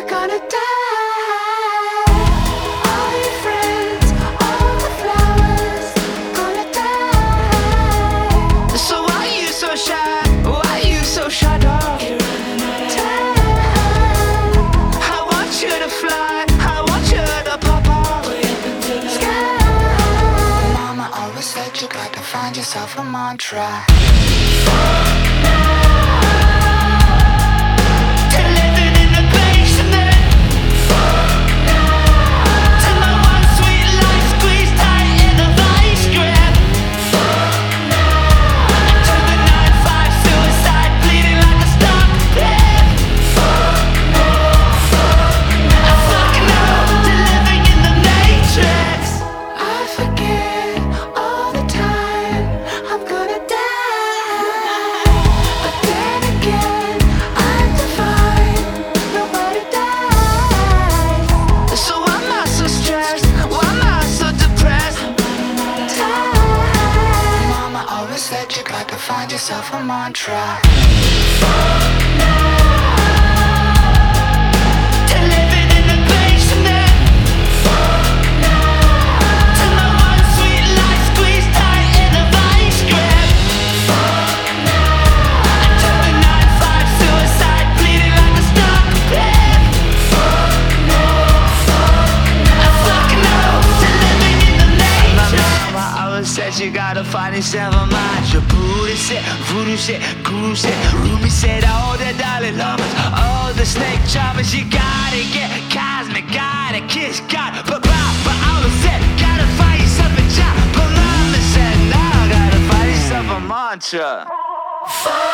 gonna die. All your friends, all the flowers, gonna die. So why you so shy? Why you so shy, dog? You're running out of time. I want you to fly, I want you to pop off Way up into the sky. Mama always said you got to find yourself a mantra. to living in the basement. To my one sweet life squeezed tight in a vice grip. To the 9-5 suicide bleeding like a stock pit. I fuck no to living in the matrix. I forget all the time I'm gonna die. But then again, I'm divine. Nobody dies. So why am I so stressed? Why am I so depressed? Time. Mama always said you got to find yourself a mantra. To living in the basement. To my one sweet life squeezed tight in a vice grip. To the 9-5 suicide bleeding like a stock pit. I fuck no to living in the matrix. My mama always said you gotta find yourself a mantra. Buddhist shit, voodoo shit, guru shit. Rumi said all the Dalai Lamas, all the snake charmers. You gotta get cosmic, gotta kiss God. But I always said, gotta find yourself a job. But mama said, no, gotta find yourself a mantra.